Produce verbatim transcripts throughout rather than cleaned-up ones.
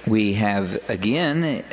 We have again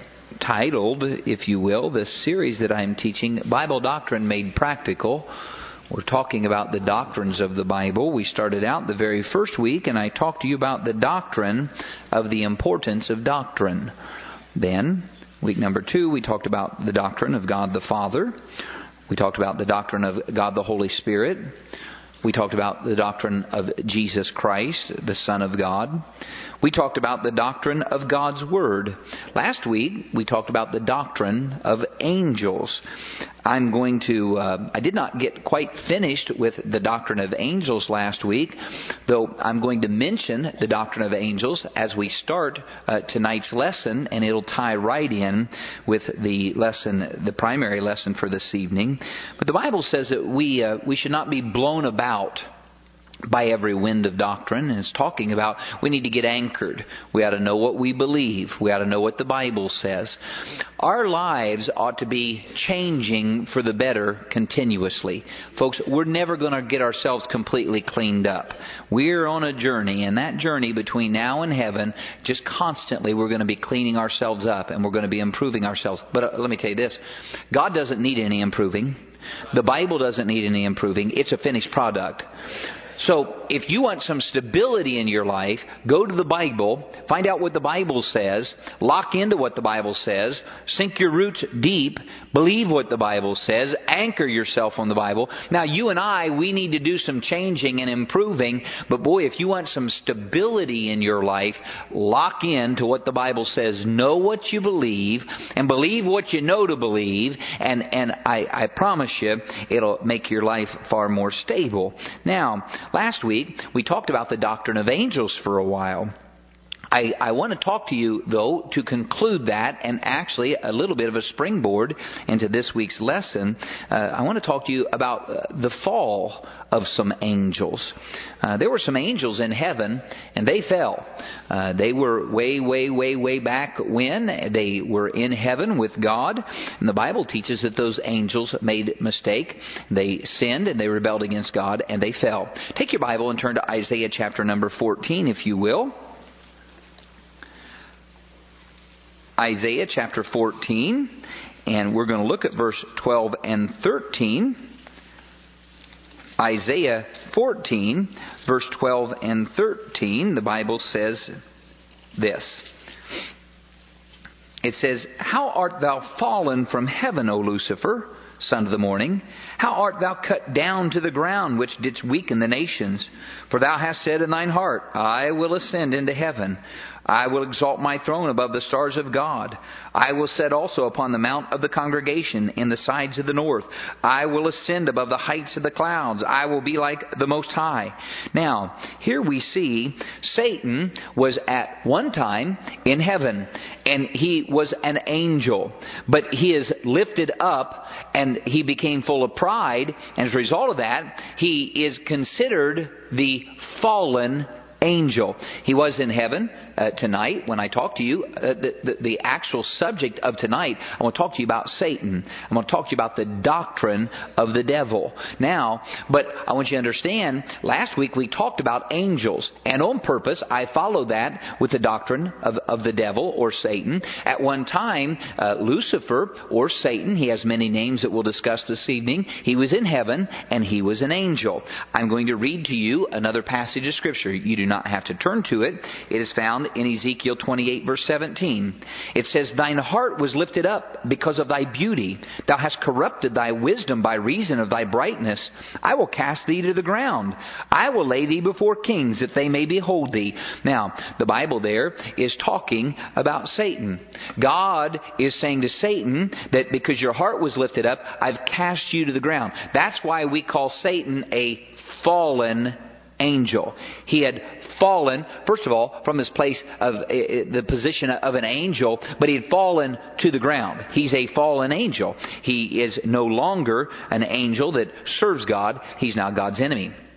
titled, if you will, this series that I'm teaching, Bible Doctrine Made Practical. We're talking about the doctrines of the Bible. We started out the very first week and I talked to you about the doctrine of the importance of doctrine. Then, week number two, we talked about the doctrine of God the Father. We talked about the doctrine of God the Holy Spirit. We talked about the doctrine of Jesus Christ, the Son of God. We talked about the doctrine of God's Word. Last week, we talked about the doctrine of angels. I'm going to, uh, I did not get quite finished with the doctrine of angels last week, though I'm going to mention the doctrine of angels as we start uh, tonight's lesson, and it'll tie right in with the lesson, the primary lesson for this evening. But the Bible says that we, uh, we should not be blown about by every wind of doctrine, and it's talking about we need to get anchored. We ought to know what we believe. We ought to know what the Bible says. Our lives ought to be changing for the better continuously. Folks, we're never going to get ourselves completely cleaned up. We're on a journey, and that journey between now and heaven, just constantly we're going to be cleaning ourselves up, and we're going to be improving ourselves. But uh, let me tell you this, God doesn't need any improving. The Bible doesn't need any improving. It's a finished product. So, if you want some stability in your life, go to the Bible, find out what the Bible says, lock into what the Bible says, sink your roots deep, believe what the Bible says, anchor yourself on the Bible. Now, you and I, we need to do some changing and improving, but boy, if you want some stability in your life, lock in to what the Bible says, know what you believe, and believe what you know to believe, and, and I, I promise you, it'll make your life far more stable. Now, last week, we talked about the doctrine of angels for a while. I, I want to talk to you, though, to conclude that, and actually a little bit of a springboard into this week's lesson. Uh, I want to talk to you about uh, the fall of some angels. Uh, there were some angels in heaven, and they fell. Uh, they were way, way, way, way back when. They were in heaven with God, and the Bible teaches that those angels made a mistake. They sinned, and they rebelled against God, and they fell. Take your Bible and turn to Isaiah chapter number fourteen, if you will. Isaiah chapter fourteen, and we're going to look at verse twelve and thirteen. Isaiah fourteen, verse twelve and thirteen, the Bible says this. It says, "How art thou fallen from heaven, O Lucifer, son of the morning? How art thou cut down to the ground, which didst weaken the nations? For thou hast said in thine heart, I will ascend into heaven. I will exalt my throne above the stars of God. I will set also upon the mount of the congregation in the sides of the north. I will ascend above the heights of the clouds. I will be like the Most High." Now, here we see Satan was at one time in heaven, and he was an angel. But he is lifted up, and he became full of pride. And as a result of that, he is considered the fallen angel. He was in heaven uh, tonight. When I talk to you, uh, the, the, the actual subject of tonight, I want to talk to you about Satan. I'm going to talk to you about the doctrine of the devil. Now, but I want you to understand, last week we talked about angels, and on purpose I followed that with the doctrine of, of the devil or Satan. At one time, uh, Lucifer or Satan, he has many names that we'll discuss this evening, he was in heaven and he was an angel. I'm going to read to you another passage of Scripture. You do not not have to turn to it. It is found in Ezekiel twenty-eight, verse seventeen. It says, "Thine heart was lifted up because of thy beauty. Thou hast corrupted thy wisdom by reason of thy brightness. I will cast thee to the ground. I will lay thee before kings, that they may behold thee." Now, the Bible there is talking about Satan. God is saying to Satan that because your heart was lifted up, I've cast you to the ground. That's why we call Satan a fallen angel. He had fallen, first of all, from his place of uh, the position of an angel, but he had fallen to the ground. He's a fallen angel. He is no longer an angel that serves God. He's now God's enemy.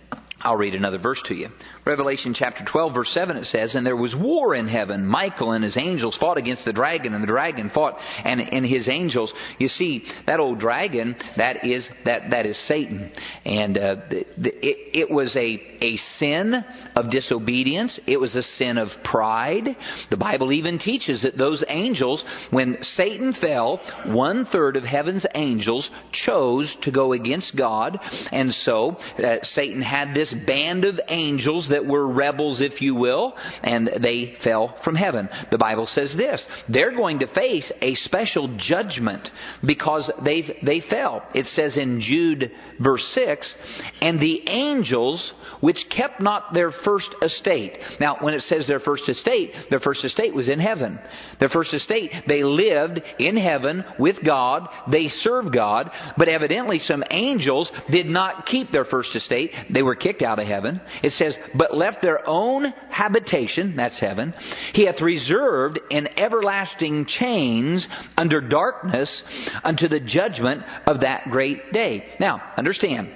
I'll read another verse to you. Revelation chapter twelve, verse seven, it says, "And there was war in heaven. Michael and his angels fought against the dragon, and the dragon fought and, and his angels." You see, that old dragon, that is that that is Satan. And uh, the, the, it, it was a, a sin of disobedience. It was a sin of pride. The Bible even teaches that those angels, when Satan fell, one-third of heaven's angels chose to go against God. And so uh, Satan had this band of angels that were rebels, if you will, and they fell from heaven. The Bible says this: they're going to face a special judgment because they they fell. It says in Jude verse six, "And the angels which kept not their first estate." Now, when it says their first estate, their first estate was in heaven. Their first estate, they lived in heaven with God. They served God. But evidently some angels did not keep their first estate. They were kicked out of heaven. It says, "But left their own habitation," that's heaven, "He hath reserved in everlasting chains under darkness unto the judgment of that great day." Now, understand,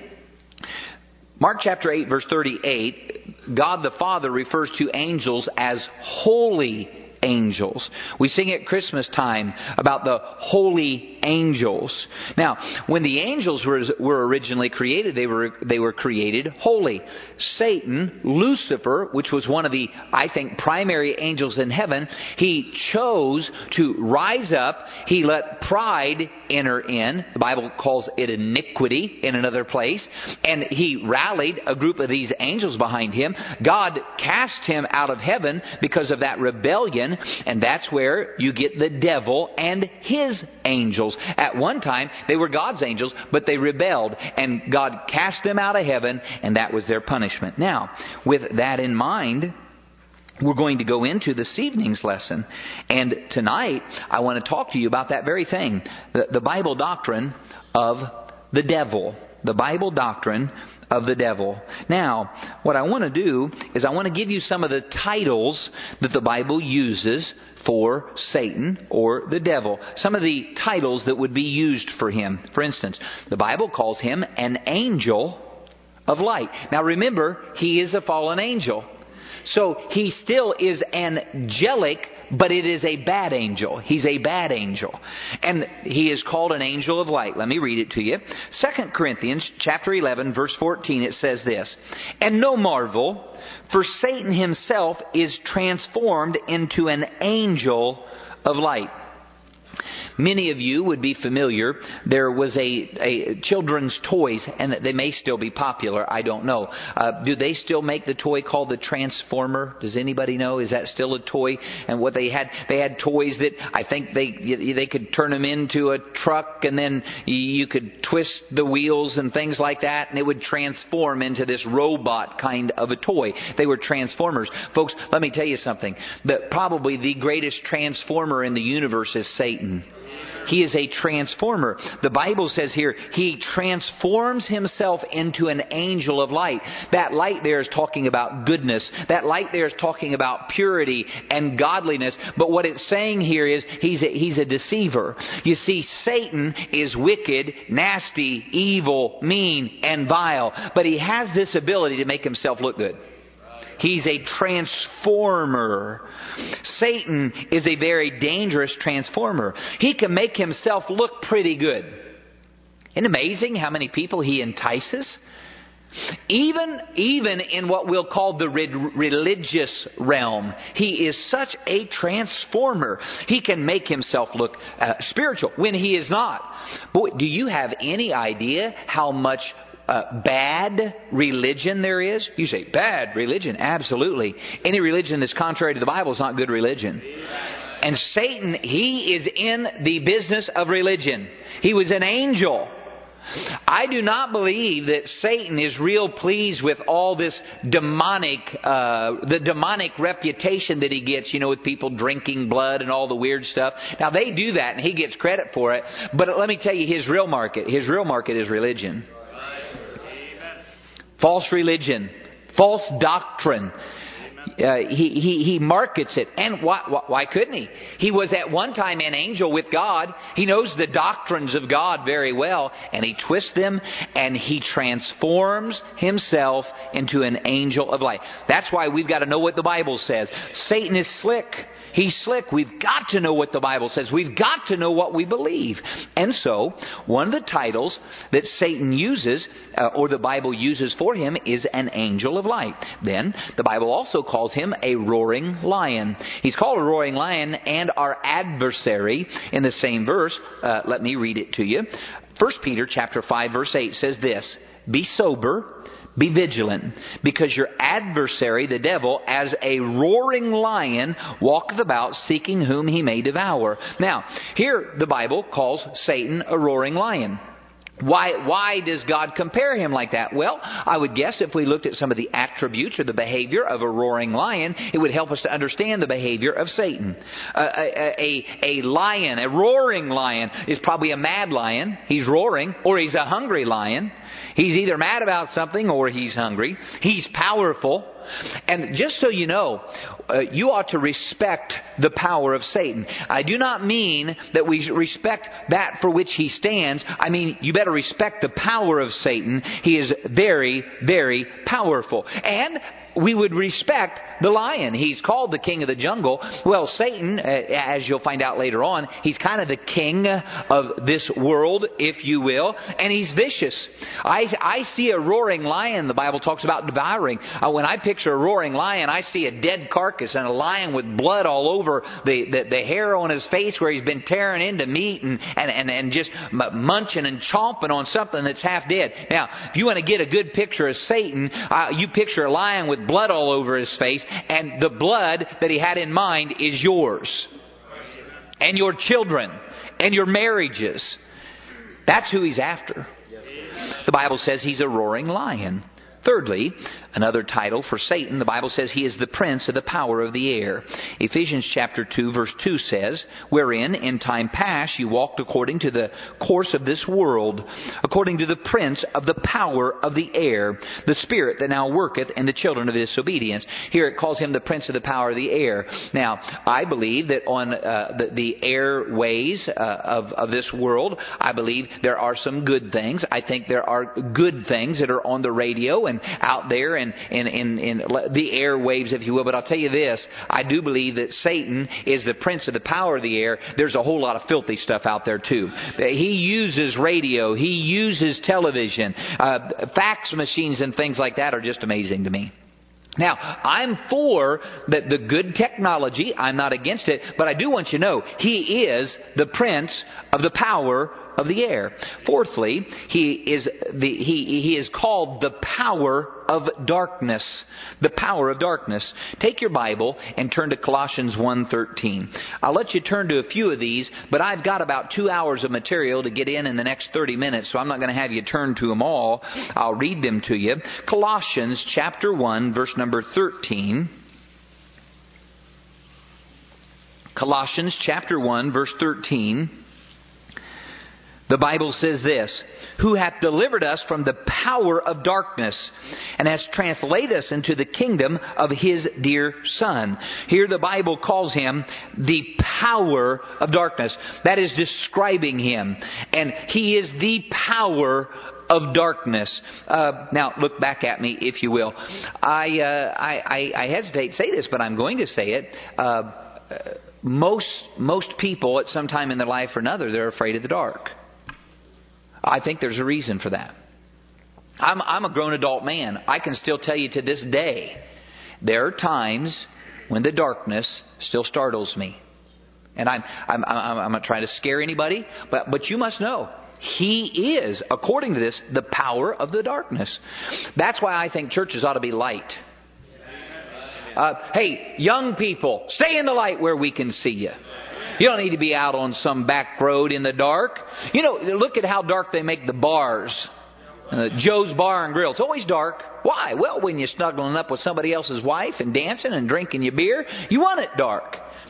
Mark chapter eight, verse thirty-eight, God the Father refers to angels as holy angels. We sing at Christmas time about the holy angels. Now, when the angels were, were originally created, they were they were created holy. Satan, Lucifer, which was one of the, I think, primary angels in heaven, he chose to rise up. He let pride enter in. The Bible calls it iniquity in another place. And he rallied a group of these angels behind him. God cast him out of heaven because of that rebellion. And that's where you get the devil and his angels. At one time, they were God's angels, but they rebelled. And God cast them out of heaven, and that was their punishment. Now, with that in mind, we're going to go into this evening's lesson. And tonight, I want to talk to you about that very thing. The, the Bible doctrine of the devil. The Bible doctrine of the devil. Now, what I want to do is I want to give you some of the titles that the Bible uses for Satan or the devil. Some of the titles that would be used for him. For instance, the Bible calls him an angel of light. Now remember, he is a fallen angel. So he still is angelic, but it is a bad angel. He's a bad angel. And he is called an angel of light. Let me read it to you. Second Corinthians chapter eleven, verse fourteen, it says this: "And no marvel, for Satan himself is transformed into an angel of light." Many of you would be familiar. There was a, a children's toys, and they may still be popular. I don't know. Uh, do they still make the toy called the Transformer? Does anybody know? Is that still a toy? And what they had, they had toys that I think they they could turn them into a truck, and then you could twist the wheels and things like that, and it would transform into this robot kind of a toy. They were Transformers. Folks, let me tell you something. The, probably the greatest transformer in the universe is Satan. He is a transformer. The Bible says here, he transforms himself into an angel of light. That light there is talking about goodness. That light there is talking about purity and godliness. But what it's saying here is he's a, he's a deceiver. You see, Satan is wicked, nasty, evil, mean, and vile. But he has this ability to make himself look good. He's a transformer. Satan is a very dangerous transformer. He can make himself look pretty good. Isn't it amazing how many people he entices? Even, even in what we'll call the re- religious realm, he is such a transformer. He can make himself look uh, spiritual when he is not. Boy, do you have any idea how much Uh, bad religion there is? You say, bad religion? Absolutely. Any religion that's contrary to the Bible is not good religion. And Satan, he is in the business of religion. He was an angel. I do not believe that Satan is real pleased with all this demonic, uh, the demonic reputation that he gets, you know, with people drinking blood and all the weird stuff. Now, they do that and he gets credit for it. But let me tell you, his real market, his real market is religion. False religion, false doctrine. Uh, he, he, he markets it. And why, why, why couldn't he? He was at one time an angel with God. He knows the doctrines of God very well. And he twists them and he transforms himself into an angel of light. That's why we've got to know what the Bible says. Satan is slick. He's slick. We've got to know what the Bible says. We've got to know what we believe. And so, one of the titles that Satan uses, uh, or the Bible uses for him, is an angel of light. Then, the Bible also calls him a roaring lion. He's called a roaring lion and our adversary in the same verse. Uh, let me read it to you. First Peter chapter five, verse eight says this, "Be sober, be vigilant, because your adversary, the devil, as a roaring lion, walketh about seeking whom he may devour." Now, here the Bible calls Satan a roaring lion. Why, why does God compare him like that? Well, I would guess if we looked at some of the attributes or the behavior of a roaring lion, it would help us to understand the behavior of Satan. Uh, a, a, a lion, a roaring lion, is probably a mad lion. He's roaring, or he's a hungry lion. He's either mad about something or he's hungry. He's powerful. And just so you know, uh, you ought to respect the power of Satan. I do not mean that we respect that for which he stands. I mean, you better respect the power of Satan. He is very, very powerful. And we would respect the lion. He's called the king of the jungle. Well, Satan, as you'll find out later on, he's kind of the king of this world, if you will, and he's vicious. I, I see a roaring lion, the Bible talks about devouring. Uh, when I picture a roaring lion, I see a dead carcass and a lion with blood all over the, the, the hair on his face where he's been tearing into meat and, and, and, and just munching and chomping on something that's half dead. Now, if you want to get a good picture of Satan, uh, you picture a lion with blood all over his face, and the blood that he had in mind is yours and your children and your marriages. That's who he's after. The Bible says he's a roaring lion. Thirdly, another title for Satan, the Bible says he is the prince of the power of the air. Ephesians chapter two verse two says, "Wherein in time past you walked according to the course of this world, according to the prince of the power of the air, the spirit that now worketh in the children of disobedience." Here it calls him the prince of the power of the air. Now, I believe that on uh, the, the airways uh, of, of this world, I believe there are some good things. I think there are good things that are on the radio and out there and in, in, in the airwaves, if you will. But I'll tell you this, I do believe that Satan is the prince of the power of the air. There's a whole lot of filthy stuff out there too. He uses radio. He uses television. Uh, fax machines and things like that are just amazing to me. Now, I'm for the, the good technology. I'm not against it. But I do want you to know, he is the prince of the power of the air. Fourthly, he is the he he is called the power of darkness. The power of darkness. Take your Bible and turn to Colossians one thirteen. I'll let you turn to a few of these, but I've got about two hours of material to get in in the next thirty minutes, so I'm not going to have you turn to them all. I'll read them to you. Colossians chapter one, verse number thirteen. Colossians chapter one, verse thirteen. The Bible says this, "Who hath delivered us from the power of darkness, and has translated us into the kingdom of His dear Son." Here the Bible calls Him the power of darkness. That is describing Him. And He is the power of darkness. Uh, now, look back at me, if you will. I, uh, I, I, I hesitate to say this, but I'm going to say it. Uh, most, most people, at some time in their life or another, they're afraid of the dark. I think there's a reason for that. I'm, I'm a grown adult man. I can still tell you to this day, there are times when the darkness still startles me. And I'm, I'm, I'm, I'm not trying to scare anybody, but, but you must know, He is, according to this, the power of the darkness. That's why I think churches ought to be light. Uh, hey, young people, stay in the light where we can see you. You don't need to be out on some back road in the dark. You know, look at how dark they make the bars. Uh, Joe's Bar and Grill. It's always dark. Why? Well, when you're snuggling up with somebody else's wife and dancing and drinking your beer, you want it dark.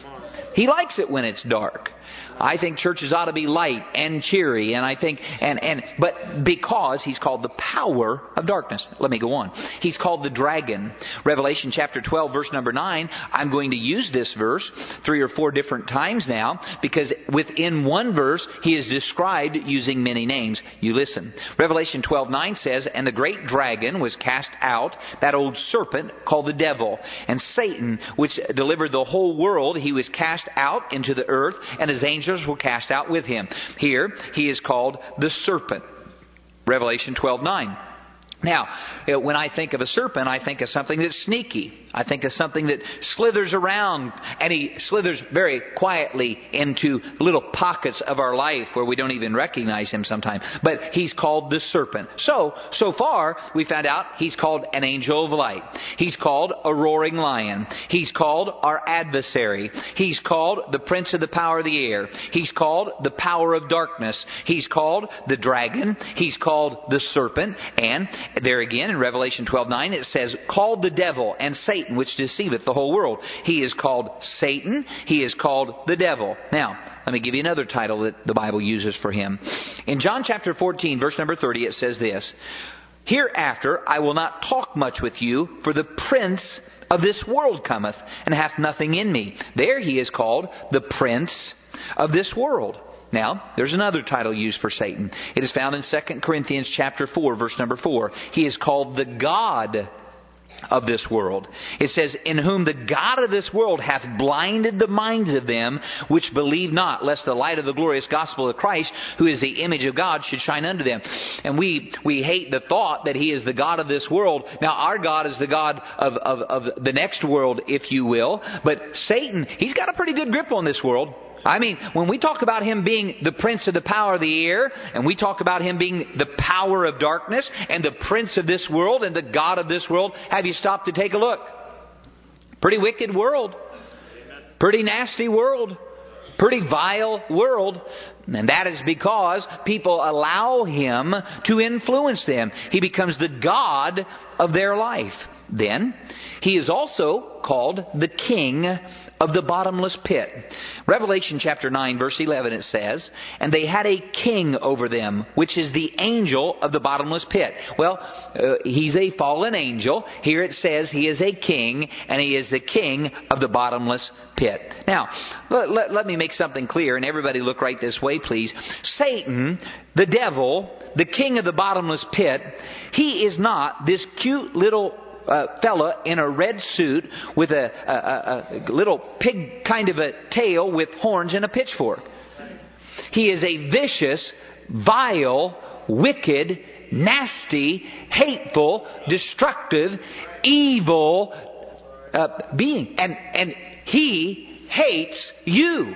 He likes it when it's dark. I think churches ought to be light and cheery, and I think, and, and, but because he's called the power of darkness. Let me go on. He's called the dragon. Revelation chapter twelve, verse number nine, I'm going to use this verse three or four different times now, because within one verse, he is described using many names. You listen. Revelation twelve nine says, and the great dragon was cast out, that old serpent called the devil, and Satan, which delivered the whole world, he was cast out into the earth, and his angels were cast out with him. Here, he is called the serpent. Revelation twelve nine. Now, when I think of a serpent, I think of something that's sneaky. I think of something that slithers around, and he slithers very quietly into little pockets of our life where we don't even recognize him sometimes. But he's called the serpent. So, so far, we found out he's called an angel of light. He's called a roaring lion. He's called our adversary. He's called the prince of the power of the air. He's called the power of darkness. He's called the dragon. He's called the serpent. And there again in Revelation twelve nine it says, called the devil and Satan, which deceiveth the whole world. He is called Satan. He is called the devil. Now, let me give you another title that the Bible uses for him. In John chapter fourteen, verse number thirty, it says this, hereafter I will not talk much with you, for the prince of this world cometh, and hath nothing in me. There he is called the prince of this world. Now, there's another title used for Satan. It is found in Second Corinthians chapter four, verse number four. He is called the God of this world. It says, in whom the God of this world hath blinded the minds of them which believe not, lest the light of the glorious gospel of Christ, who is the image of God, should shine unto them. And we we hate the thought that he is the God of this world. Now, our God is the God of, of, of the next world, if you will. But Satan, he's got a pretty good grip on this world. I mean, when we talk about him being the prince of the power of the air, and we talk about him being the power of darkness, and the prince of this world, and the God of this world, have you stopped to take a look? Pretty wicked world. Pretty nasty world. Pretty vile world. And that is because people allow him to influence them. He becomes the God of their life. Then, he is also called the king of the bottomless pit. Revelation chapter nine, verse eleven, it says, and they had a king over them, which is the angel of the bottomless pit. Well, uh, he's a fallen angel. Here it says he is a king, and he is the king of the bottomless pit. Now, let, let, let me make something clear, and everybody look right this way, please. Satan, the devil, the king of the bottomless pit, he is not this cute little Uh, fella in a red suit with a, a, a, a little pig kind of a tail with horns and a pitchfork. He is a vicious, vile, wicked, nasty, hateful, destructive, evil uh, being. And, and he hates you.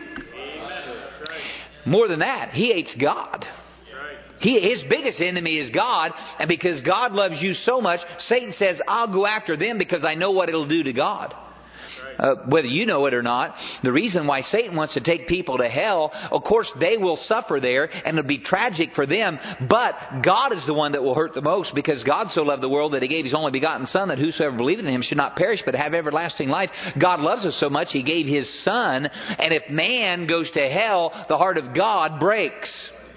More than that, he hates God. He, his biggest enemy is God, and because God loves you so much, Satan says, I'll go after them because I know what it'll do to God. Uh, whether you know it or not, the reason why Satan wants to take people to hell, of course they will suffer there, and it'll be tragic for them, but God is the one that will hurt the most, because God so loved the world that He gave His only begotten Son, that whosoever believeth in Him should not perish but have everlasting life. God loves us so much He gave His Son, and if man goes to hell, the heart of God breaks.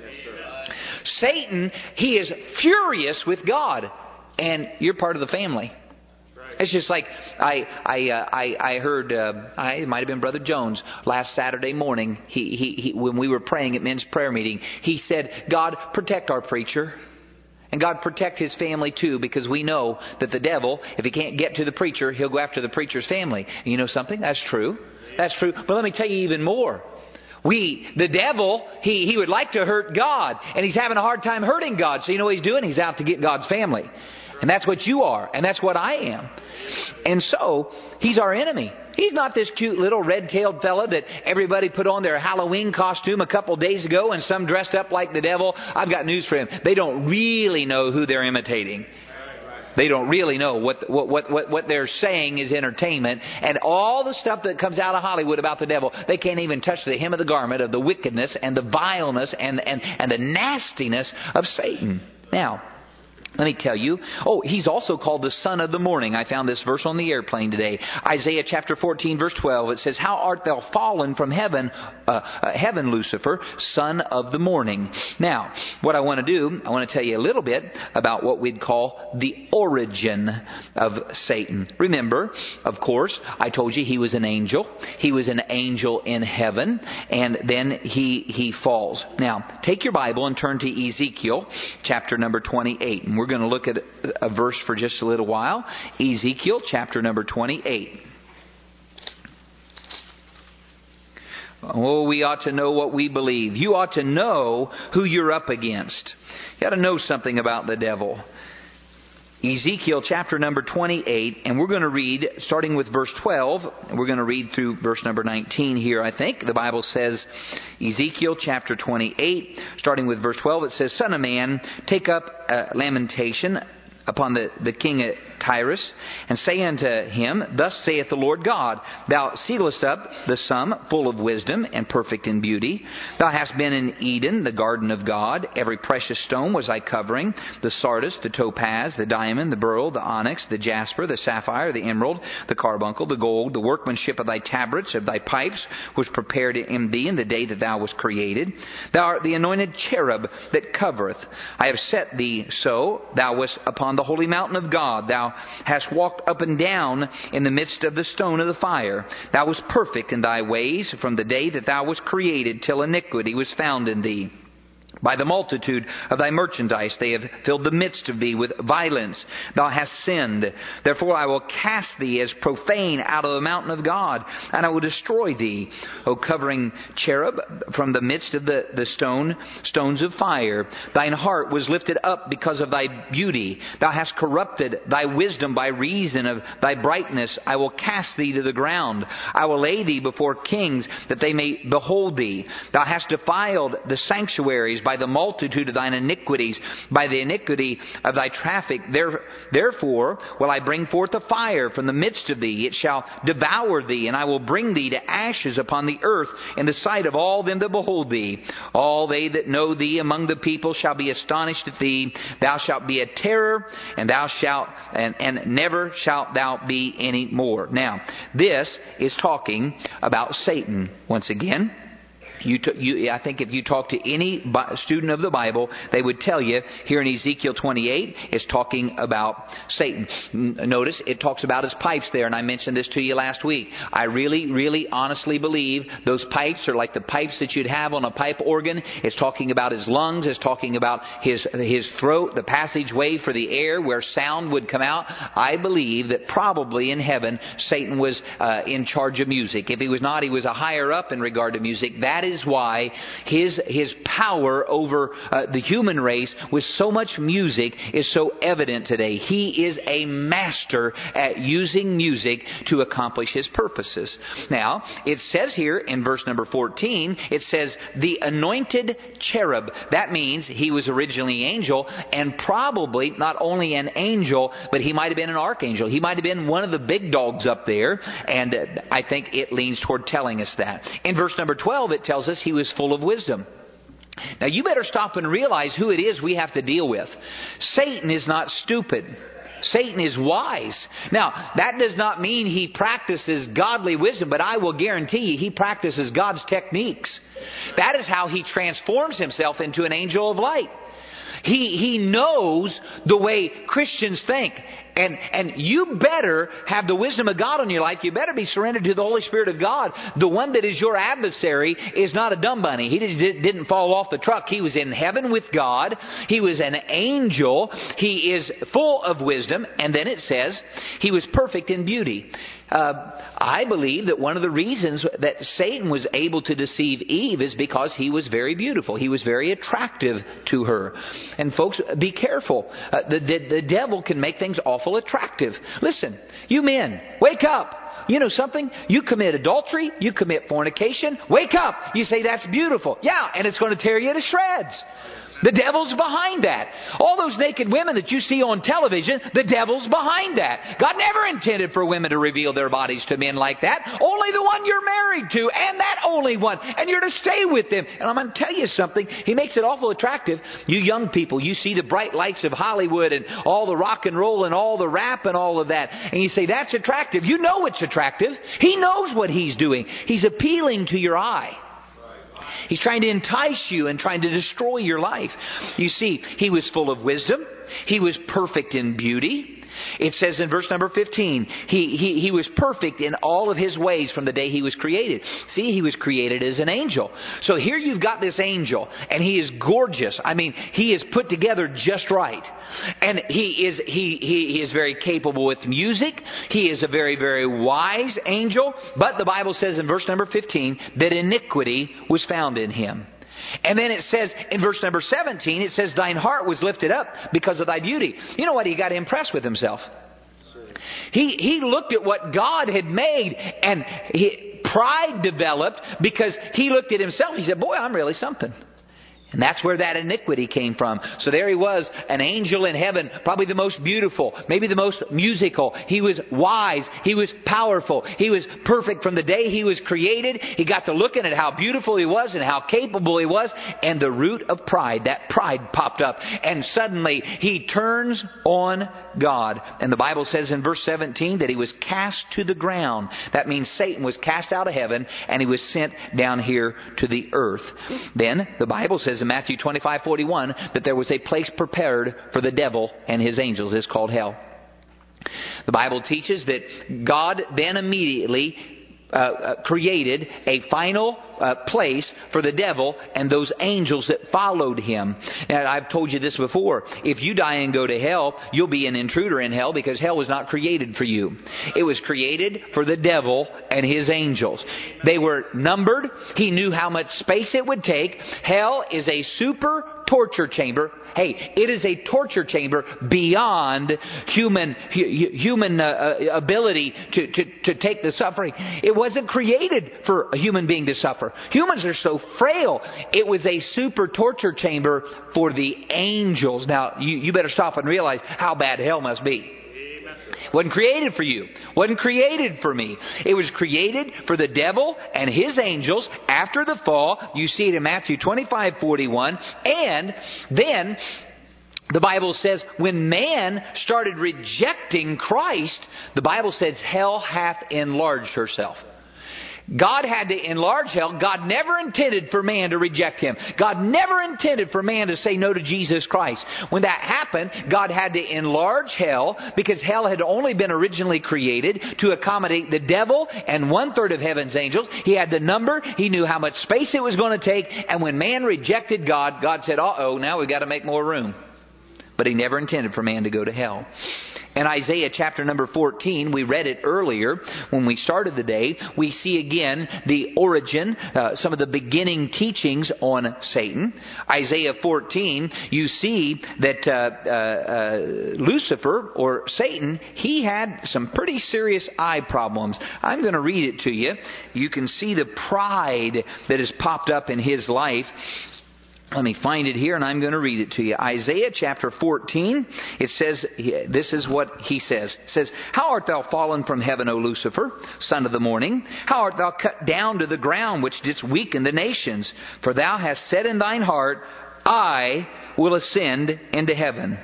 Satan, he is furious with God, and you're part of the family. It's just like I I uh, I, I heard. Uh, I, it might have been Brother Jones last Saturday morning. He, he he when we were praying at men's prayer meeting, he said, "God, protect our preacher, and God protect his family too, because we know that the devil, if he can't get to the preacher, he'll go after the preacher's family." And you know something? That's true. That's true. But let me tell you even more. We, the devil, he, he would like to hurt God, and he's having a hard time hurting God. So you know what he's doing? He's out to get God's family. And that's what you are, and that's what I am. And so, he's our enemy. He's not this cute little red-tailed fella that everybody put on their Halloween costume a couple days ago and some dressed up like the devil. I've got news for him. They don't really know who they're imitating. They don't really know what, what what what what they're saying is entertainment. And all the stuff that comes out of Hollywood about the devil, they can't even touch the hem of the garment of the wickedness and the vileness and, and, and the nastiness of Satan. Now, Let me tell you. Oh, he's also called the Son of the Morning. I found this verse on the airplane today. Isaiah chapter fourteen, verse twelve. It says, "How art thou fallen from heaven, uh, uh, heaven, Lucifer, son of the morning." Now, what I want to do, I want to tell you a little bit about what we'd call the origin of Satan. Remember, of course, I told you he was an angel. He was an angel in heaven, and then he he falls. Now, take your Bible and turn to Ezekiel chapter number twenty-eight. And we're going to look at a verse for just a little while. Ezekiel chapter number twenty-eight. Oh, we ought to know what we believe. You ought to know who you're up against. You ought to know something about the devil. Ezekiel chapter number twenty-eight, and we're going to read, starting with verse twelve, we're going to read through verse number nineteen here, I think. The Bible says, Ezekiel chapter twenty-eight, starting with verse twelve, it says, "Son of man, take up a lamentation upon the, the king of Tyrus, and say unto him, Thus saith the Lord God, Thou sealest up the sum full of wisdom and perfect in beauty. Thou hast been in Eden, the garden of God. Every precious stone was thy covering, the sardius, the topaz, the diamond, the beryl, the onyx, the jasper, the sapphire, the emerald, the carbuncle, the gold, the workmanship of thy tabrets, of thy pipes, was prepared in thee in the day that thou wast created. Thou art the anointed cherub that covereth. I have set thee so. Thou wast upon the holy mountain of God. Thou hast walked up and down in the midst of the stone of the fire. Thou wast perfect in thy ways from the day that thou wast created till iniquity was found in thee. By the multitude of thy merchandise they have filled the midst of thee with violence. Thou hast sinned. Therefore I will cast thee as profane out of the mountain of God, and I will destroy thee, O covering cherub, from the midst of the, the stone stones of fire. Thine heart was lifted up because of thy beauty. Thou hast corrupted thy wisdom by reason of thy brightness. I will cast thee to the ground. I will lay thee before kings, that they may behold thee. Thou hast defiled the sanctuaries by the multitude of thine iniquities, by the iniquity of thy traffic. There, therefore will I bring forth a fire from the midst of thee. It shall devour thee, and I will bring thee to ashes upon the earth in the sight of all them that behold thee. All they that know thee among the people shall be astonished at thee. Thou shalt be a terror, and thou shalt, and, and never shalt thou be any more. Now, this is talking about Satan once again. You, t- you, I think if you talk to any bi- student of the Bible, they would tell you here in Ezekiel twenty-eight, it's talking about Satan. N- notice it talks about his pipes there, and I mentioned this to you last week. I really, really honestly believe those pipes are like the pipes that you'd have on a pipe organ. It's talking about his lungs. It's talking about his his throat, the passageway for the air where sound would come out. I believe that probably in heaven, Satan was uh, in charge of music. If he was not, he was a higher up in regard to music. That is why his his power over uh, the human race with so much music is so evident today. He is a master at using music to accomplish his purposes. Now, it says here in verse number fourteen, it says, the anointed cherub. That means he was originally an angel, and probably not only an angel, but he might have been an archangel. He might have been one of the big dogs up there, and uh, I think it leans toward telling us that. In verse number twelve, it tells us he was full of wisdom. Now you better stop and realize who it is we have to deal with. Satan is not stupid. Satan is wise. Now, that does not mean he practices godly wisdom, but I will guarantee you he practices God's techniques. That is how he transforms himself into an angel of light. He, he knows the way Christians think. And, and you better have the wisdom of God on your life. You better be surrendered to the Holy Spirit of God. The one that is your adversary is not a dumb bunny. He did, didn't fall off the truck. He was in heaven with God. He was an angel. He is full of wisdom. And then it says he was perfect in beauty. Uh, I believe that one of the reasons that Satan was able to deceive Eve is because he was very beautiful. He was very attractive to her. And folks, be careful. Uh, the, the, the devil can make things awful attractive. Listen, you men, wake up. You know something? You commit adultery. You commit fornication. Wake up. You say, that's beautiful. Yeah, and it's going to tear you to shreds. The devil's behind that. All those naked women that you see on television, the devil's behind that. God never intended for women to reveal their bodies to men like that. Only the one you're married to, and that only one. And you're to stay with them. And I'm going to tell you something. He makes it awful attractive. You young people, you see the bright lights of Hollywood and all the rock and roll and all the rap and all of that. And you say, that's attractive. You know it's attractive. He knows what he's doing. He's appealing to your eye. He's trying to entice you and trying to destroy your life. You see, he was full of wisdom. He was perfect in beauty. It says in verse number fifteen, he, he, he was perfect in all of his ways from the day he was created. See, he was created as an angel. So here you've got this angel, and he is gorgeous. I mean, he is put together just right. And he is he, he, he is very capable with music. He is a very, very wise angel. But the Bible says in verse number fifteen that iniquity was found in him. And then it says in verse number seventeen, it says, thine heart was lifted up because of thy beauty. You know what? He got impressed with himself. He, he looked at what God had made, and he, pride developed because he looked at himself. He said, boy, I'm really something. And that's where that iniquity came from. So there he was, an angel in heaven, probably the most beautiful, maybe the most musical. He was wise. He was powerful. He was perfect from the day he was created. He got to looking at how beautiful he was and how capable he was. And the root of pride, that pride popped up. And suddenly he turns on God. And the Bible says in verse seventeen that he was cast to the ground. That means Satan was cast out of heaven and he was sent down here to the earth. Then the Bible says in Matthew twenty-five forty-one that there was a place prepared for the devil and his angels. It's called hell. The Bible teaches that God then immediately uh, uh, created a final uh, place for the devil and those angels that followed him. Now, I've told you this before. If you die and go to hell, you'll be an intruder in hell because hell was not created for you. It was created for the devil and his angels. They were numbered. He knew how much space it would take. Hell is a super torture chamber. Hey, it is a torture chamber beyond human human uh, ability to, to, to take the suffering. It wasn't created for a human being to suffer. Humans are so frail. It was a super torture chamber for the angels. Now, you, you better stop and realize how bad hell must be. Wasn't created for you. Wasn't created for me. It was created for the devil and his angels after the fall. You see it in Matthew twenty-five forty-one. And then the Bible says when man started rejecting Christ, the Bible says hell hath enlarged herself. God had to enlarge hell. God never intended for man to reject him. God never intended for man to say no to Jesus Christ. When that happened, God had to enlarge hell because hell had only been originally created to accommodate the devil and one third of heaven's angels. He had the number. He knew how much space it was going to take. And when man rejected God, God said, uh-oh, now we've got to make more room. But he never intended for man to go to hell. In Isaiah chapter number fourteen, we read it earlier when we started the day. We see again the origin, uh, some of the beginning teachings on Satan. Isaiah fourteen, you see that uh, uh, uh, Lucifer, or Satan, he had some pretty serious eye problems. I'm going to read it to you. You can see the pride that has popped up in his life. Let me find it here and I'm going to read it to you. Isaiah chapter fourteen, it says, this is what he says. It says, how art thou fallen from heaven, O Lucifer, son of the morning? How art thou cut down to the ground, which didst weaken the nations? For thou hast said in thine heart, I will ascend into heaven.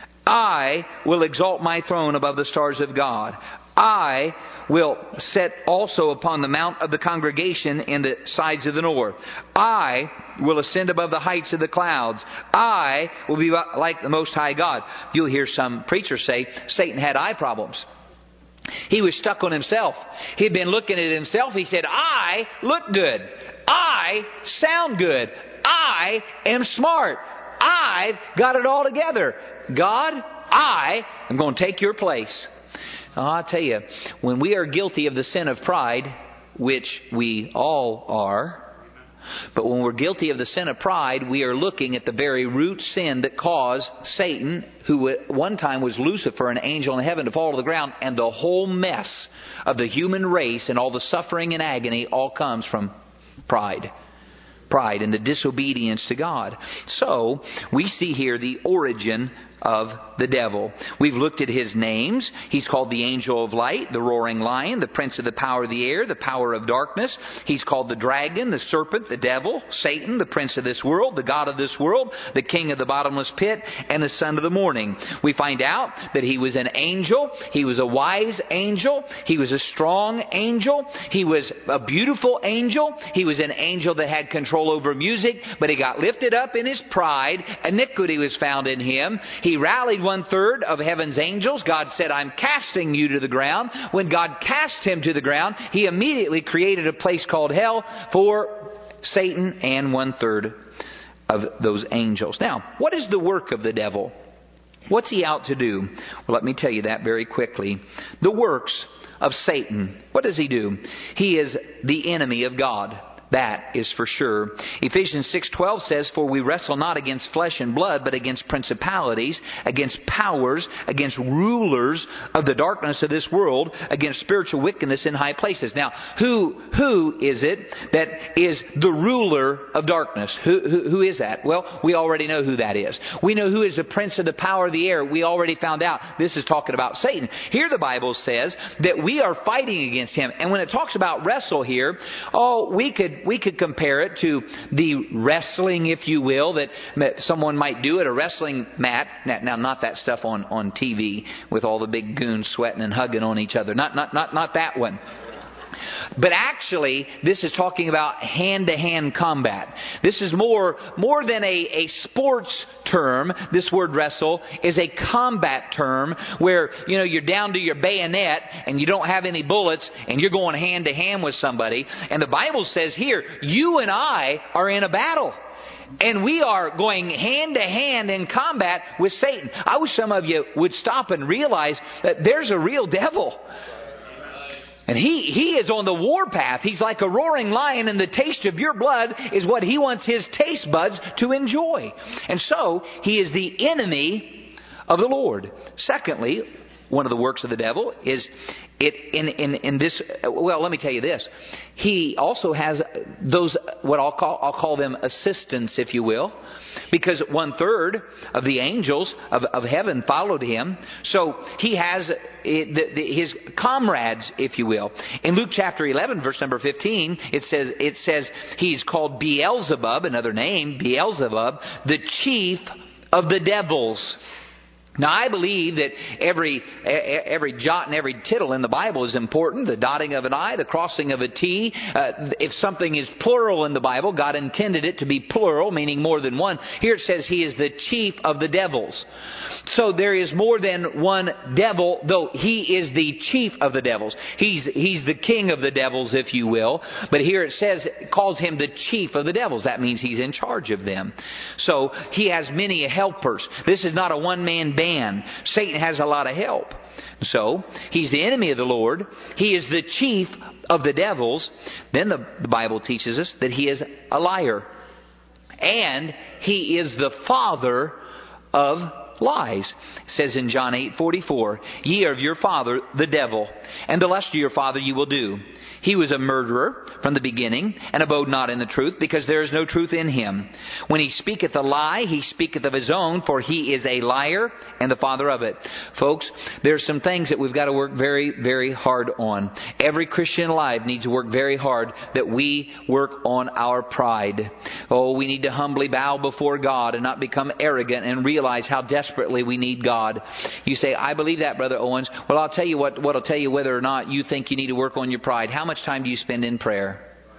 I will exalt my throne above the stars of God. I will set also upon the mount of the congregation in the sides of the north. I will ascend above the heights of the clouds. I will be like the Most High God. You'll hear some preachers say Satan had eye problems. He was stuck on himself. He'd been looking at himself. He said, I look good. I sound good. I am smart. I've got it all together. God, I am going to take your place. Oh, I'll tell you, when we are guilty of the sin of pride, which we all are, but when we're guilty of the sin of pride, we are looking at the very root sin that caused Satan, who at one time was Lucifer, an angel in heaven, to fall to the ground, and the whole mess of the human race and all the suffering and agony all comes from pride. pride and the disobedience to God. So, we see here the origin of the devil. We've looked at his names. He's called the angel of light, the roaring lion, the prince of the power of the air, the power of darkness. He's called the dragon, the serpent, the devil, Satan, the prince of this world, the god of this world, the king of the bottomless pit, and the son of the morning. We find out that he was an angel. He was a wise angel. He was a strong angel. He was a beautiful angel. He was an angel that had control over music, but he got lifted up in his pride. Iniquity was found in him. He rallied one third of heaven's angels. God said, I'm casting you to the ground. When God cast him to the ground, he immediately created a place called hell for Satan and one third of those angels. Now, what is the work of the devil? What's he out to do? Well, let me tell you that very quickly. The works of Satan. What does he do? He is the enemy of God. That is for sure. Ephesians six twelve says, For we wrestle not against flesh and blood, but against principalities, against powers, against rulers of the darkness of this world, against spiritual wickedness in high places. Now, who who is it that is the ruler of darkness? Who, who, who is that? Well, we already know who that is. We know who is the prince of the power of the air. We already found out. This is talking about Satan. Here the Bible says that we are fighting against him. And when it talks about wrestle here, oh, we could We could compare it to the wrestling, if you will, that someone might do at a wrestling mat. Now, now not that stuff on, on T V with all the big goons sweating and hugging on each other. Not, not, not, not that one. But actually, this is talking about hand-to-hand combat. This is more, more than a, a sports term. This word wrestle is a combat term where, you know, you're down to your bayonet and you don't have any bullets and you're going hand-to-hand with somebody. And the Bible says here, you and I are in a battle. And we are going hand-to-hand in combat with Satan. I wish some of you would stop and realize that there's a real devil. And he, he is on the warpath. He's like a roaring lion, and the taste of your blood is what he wants his taste buds to enjoy. And so, he is the enemy of the Lord. Secondly, one of the works of the devil is it in, in, in this, well, let me tell you this. He also has those, what I'll call, I'll call them assistants, if you will. Because one third of the angels of, of heaven followed him. So he has the, the, his comrades, if you will. In Luke chapter eleven, verse number fifteen, it says, it says he's called Beelzebub, another name, Beelzebub, the chief of the devils. Now, I believe that every every jot and every tittle in the Bible is important. The dotting of an I, the crossing of a T. Uh, if something is plural in the Bible, God intended it to be plural, meaning more than one. Here it says he is the chief of the devils. So there is more than one devil, though he is the chief of the devils. He's he's the king of the devils, if you will. But here it says, it calls him the chief of the devils. That means he's in charge of them. So he has many helpers. This is not a one-man band. Satan has a lot of help. So, he's the enemy of the Lord. He is the chief of the devils. Then the, the Bible teaches us that he is a liar. And he is the father of lies. It says in John eight forty-four, Ye are of your father, the devil, and the lust of your father you will do. He was a murderer from the beginning, and abode not in the truth, because there is no truth in him. When he speaketh a lie, he speaketh of his own, for he is a liar and the father of it. Folks, there's some things that we've got to work very, very hard on. Every Christian alive needs to work very hard that we work on our pride. Oh, we need to humbly bow before God and not become arrogant and realize how desperately we need God. You say, I believe that, Brother Owens. Well, I'll tell you what, what'll tell you whether or not you think you need to work on your pride. How much time do you spend in prayer?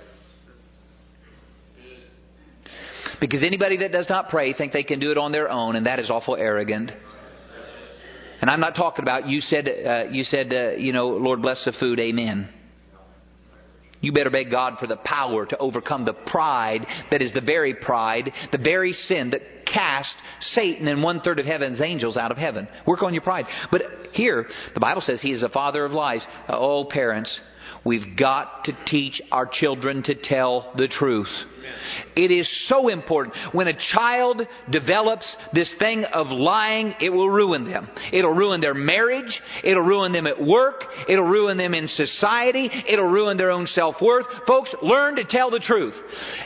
Because anybody that does not pray think they can do it on their own, and that is awful arrogant. And I'm not talking about you said, uh, you said, uh, you know, Lord bless the food, amen. You better beg God for the power to overcome the pride that is the very pride, the very sin that cast Satan and one third of heaven's angels out of heaven. Work on your pride. But here, the Bible says he is a father of lies. Uh, oh, parents, we've got to teach our children to tell the truth. It is so important. When a child develops this thing of lying, it will ruin them. It'll ruin their marriage. It'll ruin them at work. It'll ruin them in society. It'll ruin their own self-worth. Folks, learn to tell the truth.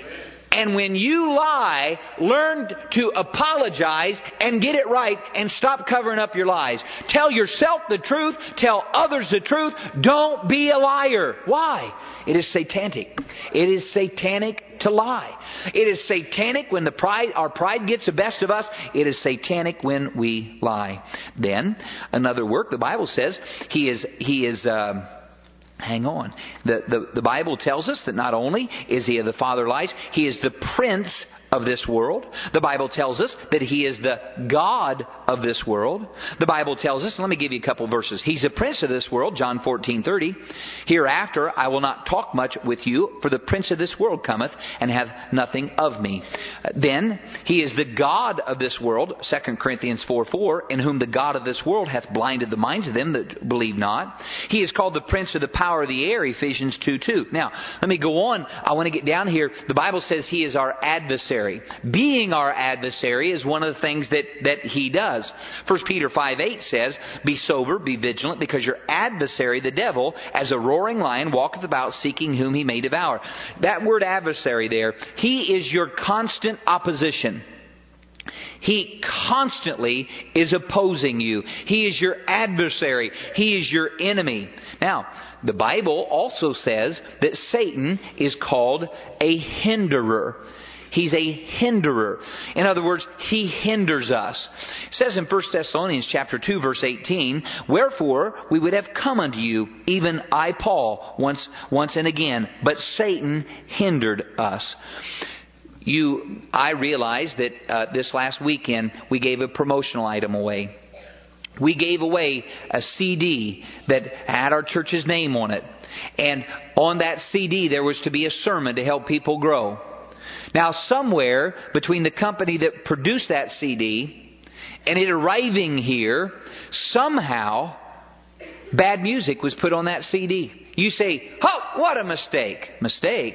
And when you lie, learn to apologize and get it right and stop covering up your lies. Tell yourself the truth. Tell others the truth. Don't be a liar. Why? It is satanic. It is satanic to lie. It is satanic when the pride, our pride gets the best of us. It is satanic when we lie. Then, another work, the Bible says, He is, He is, um, Hang on. The, the, the Bible tells us that not only is He the Father lies, He is the Prince of this world. The Bible tells us that He is the God of this world. The Bible tells us, let me give you a couple verses. He's the Prince of this world, John fourteen thirty. Hereafter I will not talk much with you, for the Prince of this world cometh, and hath nothing of me. Then He is the God of this world, Second Corinthians four four, in whom the God of this world hath blinded the minds of them that believe not. He is called the Prince of the power of the air, Ephesians two two. Now, let me go on. I want to get down here. The Bible says He is our adversary. Being our adversary is one of the things that, that He does. First Peter five eight says, Be sober, be vigilant, because your adversary, the devil, as a roaring lion, walketh about seeking whom he may devour. That word adversary there, he is your constant opposition. He constantly is opposing you. He is your adversary. He is your enemy. Now, the Bible also says that Satan is called a hinderer. He's a hinderer. In other words, he hinders us. It says in First Thessalonians chapter two, verse eighteen, Wherefore we would have come unto you, even I, Paul, once, once and again, but Satan hindered us. You, I realized that uh, this last weekend we gave a promotional item away. We gave away a C D that had our church's name on it. And on that C D there was to be a sermon to help people grow. Now, somewhere between the company that produced that C D and it arriving here, somehow bad music was put on that C D. You say, oh, what a mistake. Mistake?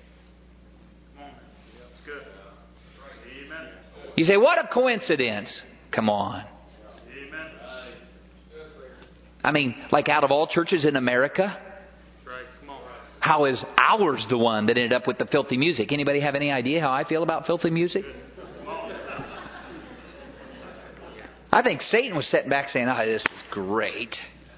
You say, what a coincidence. Come on. I mean, like out of all churches in America, how is ours the one that ended up with the filthy music? Anybody have any idea how I feel about filthy music? I think Satan was sitting back saying, oh, this is great.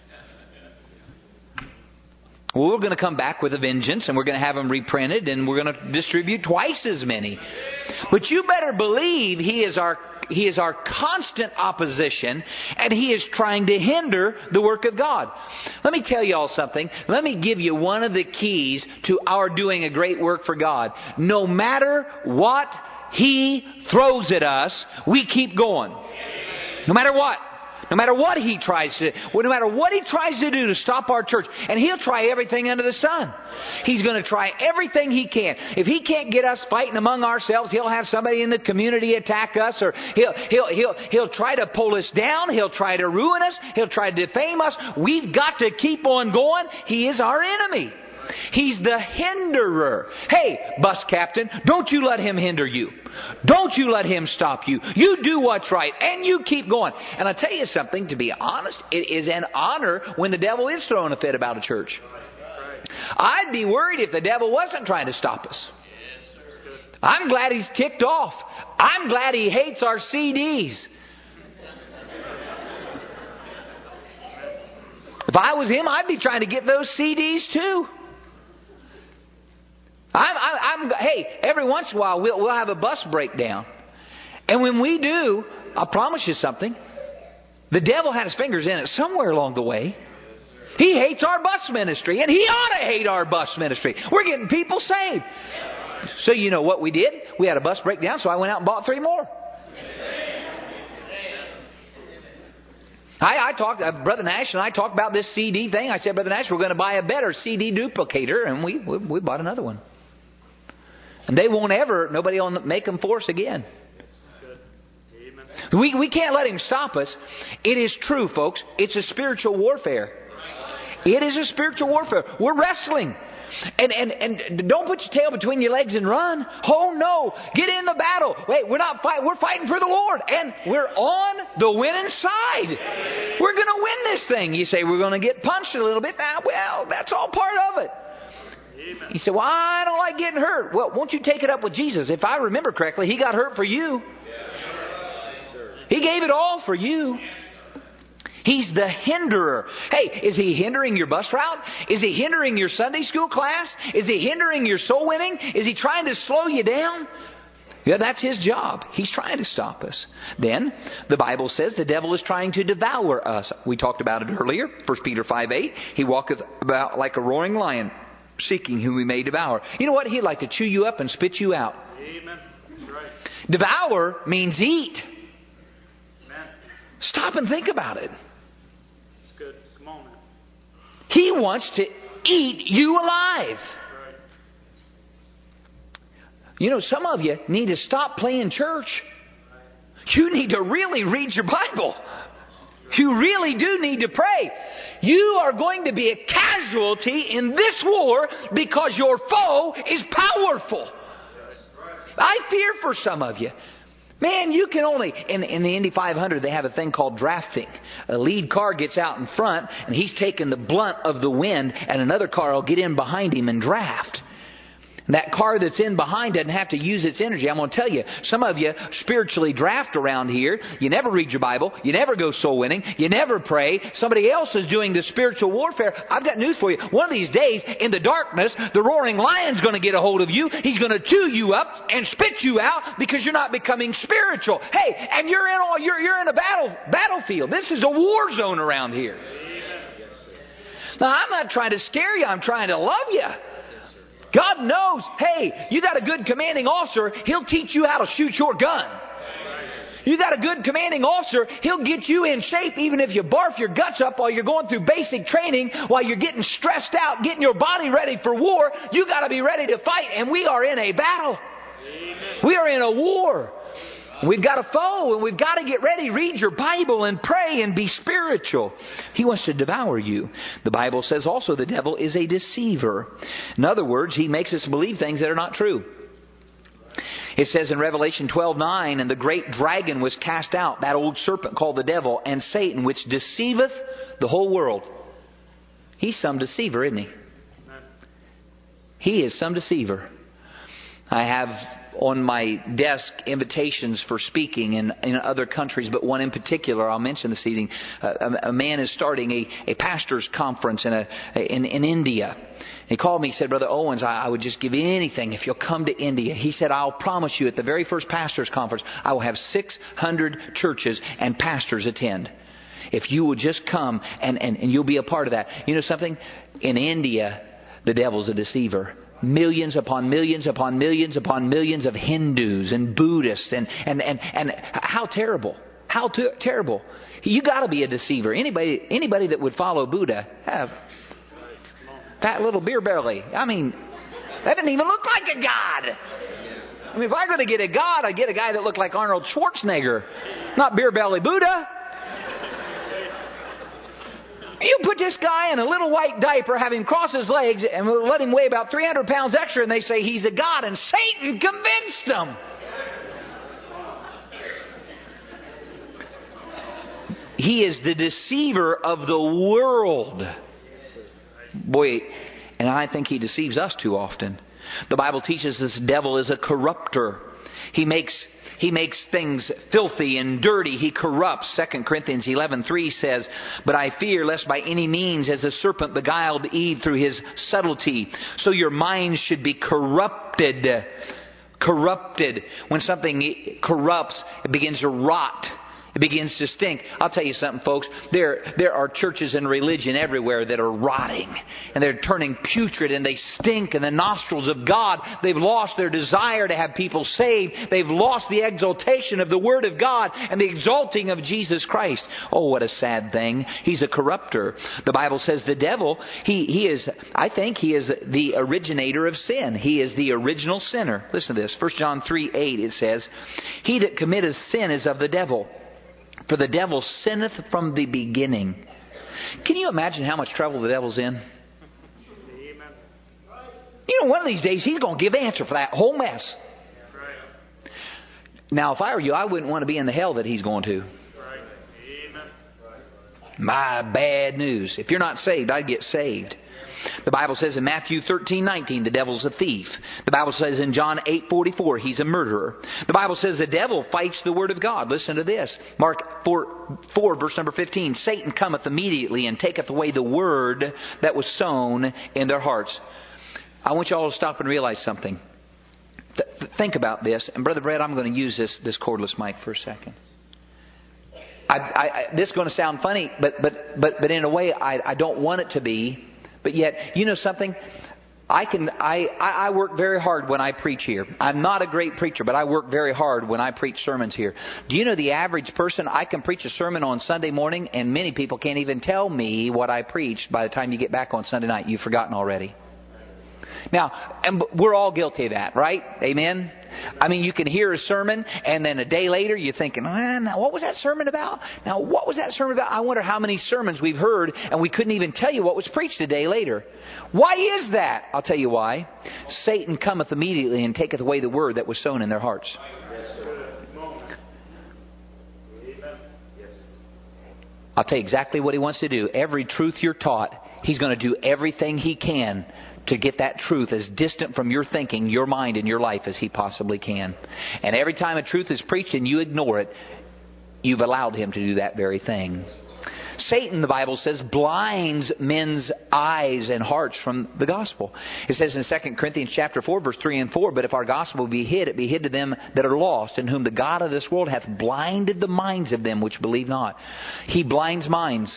Well, we're going to come back with a vengeance, and we're going to have them reprinted, and we're going to distribute twice as many. But you better believe He is our He is our constant opposition, and He is trying to hinder the work of God. Let me tell you all something. Let me give you one of the keys to our doing a great work for God. No matter what He throws at us, we keep going. No matter what. No matter what he tries to, no matter what he tries to do to stop our church, and he'll try everything under the sun. He's going to try everything he can. If he can't get us fighting among ourselves, he'll have somebody in the community attack us, or he'll he'll he'll he'll try to pull us down. He'll try to ruin us. He'll try to defame us. We've got to keep on going. He is our enemy. He's the hinderer. Hey, bus captain, don't you let him hinder you. Don't you let him stop you. You do what's right, and you keep going. And I'll tell you something, to be honest, it is an honor when the devil is throwing a fit about a church. I'd be worried if the devil wasn't trying to stop us. I'm glad he's ticked off. I'm glad he hates our C Ds. If I was him, I'd be trying to get those C Ds too. I'm, I'm, I'm, hey, every once in a while we'll, we'll have a bus breakdown. And when we do, I promise you something, the devil had his fingers in it somewhere along the way. He hates our bus ministry, and he ought to hate our bus ministry. We're getting people saved. So you know what we did? We had a bus breakdown, so I went out and bought three more. I, I talked, uh, Brother Nash and I talked about this C D thing. I said, Brother Nash, we're going to buy a better C D duplicator, and we, we, we bought another one. And they won't ever, nobody will make them for us again. We, we can't let him stop us. It is true, folks. It's a spiritual warfare. It is a spiritual warfare. We're wrestling. And, and, and don't put your tail between your legs and run. Oh no. Get in the battle. Wait, we're not fighting. We're fighting for the Lord. And we're on the winning side. We're going to win this thing. You say we're going to get punched a little bit. Now, well, that's all part of it. He said, well, I don't like getting hurt. Well, won't you take it up with Jesus? If I remember correctly, He got hurt for you. He gave it all for you. He's the hinderer. Hey, is He hindering your bus route? Is He hindering your Sunday school class? Is He hindering your soul winning? Is He trying to slow you down? Yeah, that's His job. He's trying to stop us. Then, the Bible says the devil is trying to devour us. We talked about it earlier. First Peter five eight. He walketh about like a roaring lion, seeking whom He may devour. You know what? He'd like to chew you up and spit you out. Amen. That's right. Devour means eat. Amen. Stop and think about it. That's good. Come on, man. He wants to eat you alive. Right. You know, some of you need to stop playing church. You need to really read your Bible. You really do need to pray. You are going to be a casualty in this war because your foe is powerful. I fear for some of you. Man, you can only... In, in the Indy five hundred, they have a thing called drafting. A lead car gets out in front, and he's taking the blunt of the wind, and another car will get in behind him and draft. And that car that's in behind doesn't have to use its energy. I'm going to tell you, some of you spiritually draft around here. You never read your Bible. You never go soul winning. You never pray. Somebody else is doing the spiritual warfare. I've got news for you. One of these days, in the darkness, the roaring lion's going to get a hold of you. He's going to chew you up and spit you out because you're not becoming spiritual. Hey, and you're in all, you're, you're in a battle battlefield. This is a war zone around here. Now, I'm not trying to scare you. I'm trying to love you. God knows, hey, you got a good commanding officer, he'll teach you how to shoot your gun. You got a good commanding officer, he'll get you in shape even if you barf your guts up while you're going through basic training, while you're getting stressed out, getting your body ready for war. You got to be ready to fight, and we are in a battle. Amen. We are in a war. We've got a foe, and we've got to get ready. Read your Bible and pray and be spiritual. He wants to devour you. The Bible says also the devil is a deceiver. In other words, he makes us believe things that are not true. It says in Revelation twelve nine, and the great dragon was cast out, that old serpent called the devil, and Satan, which deceiveth the whole world. He's some deceiver, isn't he? He is some deceiver. I have on my desk invitations for speaking in, in other countries, but one in particular I'll mention this evening. Uh, a, a man is starting a, a pastor's conference in, a, in, in India. He called me, he said, Brother Owens, I, I would just give you anything if you'll come to India. He said, I'll promise you at the very first pastor's conference, I will have six hundred churches and pastors attend. If you will just come and, and, and you'll be a part of that. You know something? In India, the devil's a deceiver. Millions upon millions upon millions upon millions of Hindus and Buddhists. And, and, and, and how terrible. How ter- terrible. You got to be a deceiver. Anybody anybody that would follow Buddha, have fat little beer belly. I mean, that didn't even look like a god. I mean, if I'm going to get a god, I'd get a guy that looked like Arnold Schwarzenegger, not beer belly Buddha. You put this guy in a little white diaper, have him cross his legs, and let him weigh about three hundred pounds extra, and they say he's a god, and Satan convinced them. He is the deceiver of the world. Boy, and I think he deceives us too often. The Bible teaches this devil is a corrupter. He makes He makes things filthy and dirty. He corrupts. Second Corinthians eleven three says, but I fear lest by any means as the serpent beguiled Eve through his subtlety, so your minds should be corrupted. Corrupted. When something corrupts, it begins to rot. It begins to stink. I'll tell you something, folks. There, there are churches and religion everywhere that are rotting. And they're turning putrid and they stink in the nostrils of God. They've lost their desire to have people saved. They've lost the exaltation of the Word of God and the exalting of Jesus Christ. Oh, what a sad thing. He's a corrupter. The Bible says the devil, he, he is, I think he is the originator of sin. He is the original sinner. Listen to this. First John three eight, it says, he that committeth sin is of the devil. For the devil sinneth from the beginning. Can you imagine how much trouble the devil's in? Amen. You know, one of these days he's going to give answer for that whole mess. Right. Now, if I were you, I wouldn't want to be in the hell that he's going to. Right. Amen. My bad news. If you're not saved, I'd get saved. The Bible says in Matthew thirteen nineteen, the devil's a thief. The Bible says in John eight forty-four, he's a murderer. The Bible says the devil fights the word of God. Listen to this. Mark four, four verse number fifteen. Satan cometh immediately and taketh away the word that was sown in their hearts. I want you all to stop and realize something. Th- think about this. And Brother Brett, I'm going to use this, this cordless mic for a second. I, I, I, this is going to sound funny, but but but but in a way, I, I don't want it to be. But yet, you know something? I can I, I work very hard when I preach here. I'm not a great preacher, but I work very hard when I preach sermons here. Do you know the average person? I can preach a sermon on Sunday morning, and many people can't even tell me what I preached by the time you get back on Sunday night. You've forgotten already. Now, and we're all guilty of that, right? Amen? I mean, you can hear a sermon, and then a day later you're thinking, ah, now what was that sermon about? Now, what was that sermon about? I wonder how many sermons we've heard, and we couldn't even tell you what was preached a day later. Why is that? I'll tell you why. Satan cometh immediately and taketh away the word that was sown in their hearts. I'll tell you exactly what he wants to do. Every truth you're taught, he's going to do everything he can to get that truth as distant from your thinking, your mind, and your life as he possibly can. And every time a truth is preached and you ignore it, you've allowed him to do that very thing. Satan, the Bible says, blinds men's eyes and hearts from the gospel. It says in Second Corinthians chapter four, verse three and four, but if our gospel be hid, it be hid to them that are lost, in whom the God of this world hath blinded the minds of them which believe not. He blinds minds.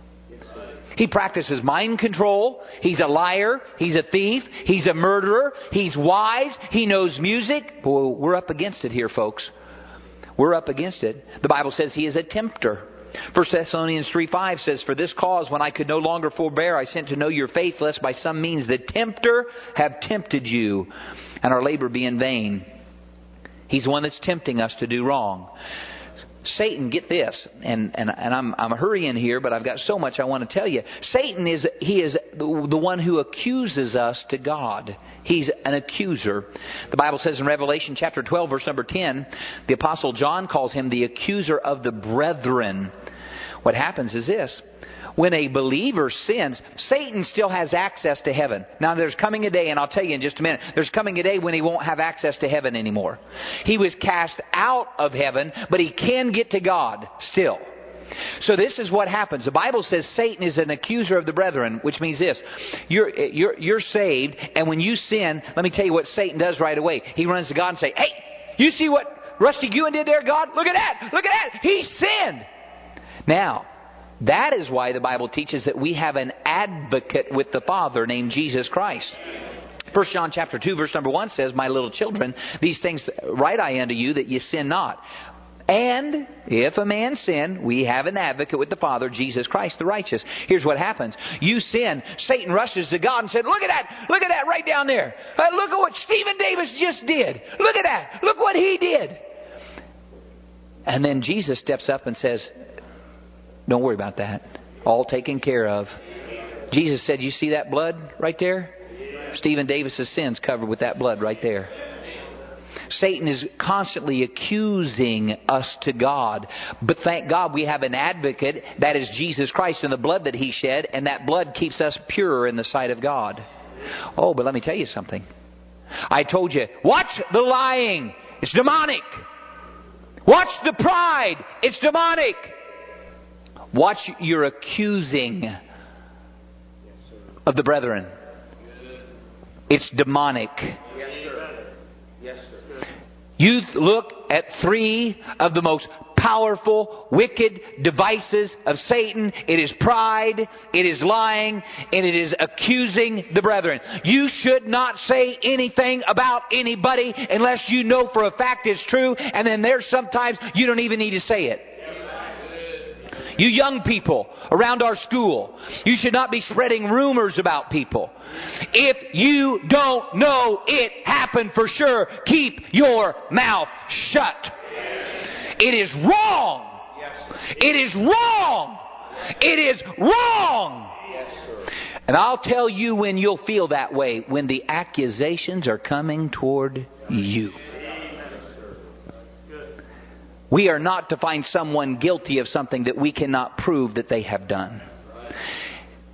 He practices mind control. He's a liar. He's a thief. He's a murderer. He's wise. He knows music. Boy, we're up against it here, folks. We're up against it. The Bible says he is a tempter. First Thessalonians three five says, for this cause, when I could no longer forbear, I sent to know your faith, lest by some means the tempter have tempted you, and our labor be in vain. He's the one that's tempting us to do wrong. Satan, get this, and, and, and I'm, I'm hurrying here, but I've got so much I want to tell you. Satan is, he is the, the one who accuses us to God. He's an accuser. The Bible says in Revelation chapter twelve, verse number ten, the Apostle John calls him the accuser of the brethren. What happens is this. When a believer sins, Satan still has access to heaven. Now there's coming a day, and I'll tell you in just a minute, there's coming a day when he won't have access to heaven anymore. He was cast out of heaven, but he can get to God still. So this is what happens. The Bible says Satan is an accuser of the brethren, which means this. You're, you're, you're saved, and when you sin, let me tell you what Satan does right away. He runs to God and says, hey, you see what Rusty Ewan did there, God? Look at that! Look at that! He sinned! Now, that is why the Bible teaches that we have an advocate with the Father named Jesus Christ. First John chapter two, verse number one says, my little children, these things write I unto you, that ye sin not. And if a man sin, we have an advocate with the Father, Jesus Christ the righteous. Here's what happens. You sin, Satan rushes to God and said, look at that, look at that right down there. Uh, look at what Stephen Davis just did. Look at that, look what he did. And then Jesus steps up and says, don't worry about that. All taken care of. Jesus said, you see that blood right there? Stephen Davis's sins covered with that blood right there. Satan is constantly accusing us to God. But thank God we have an advocate, that is Jesus Christ, and the blood that He shed, and that blood keeps us pure in the sight of God. Oh, but let me tell you something. I told you, watch the lying. It's demonic. Watch the pride. It's demonic. Watch your accusing of the brethren. It's demonic. Yes, sir. Yes, sir. You look at three of the most powerful, wicked devices of Satan. It is pride, it is lying, and it is accusing the brethren. You should not say anything about anybody unless you know for a fact it's true, and then there's sometimes you don't even need to say it. You young people around our school, you should not be spreading rumors about people. If you don't know it happened for sure, keep your mouth shut. It is wrong. It is wrong. It is wrong. And I'll tell you when you'll feel that way, when the accusations are coming toward you. We are not to find someone guilty of something that we cannot prove that they have done.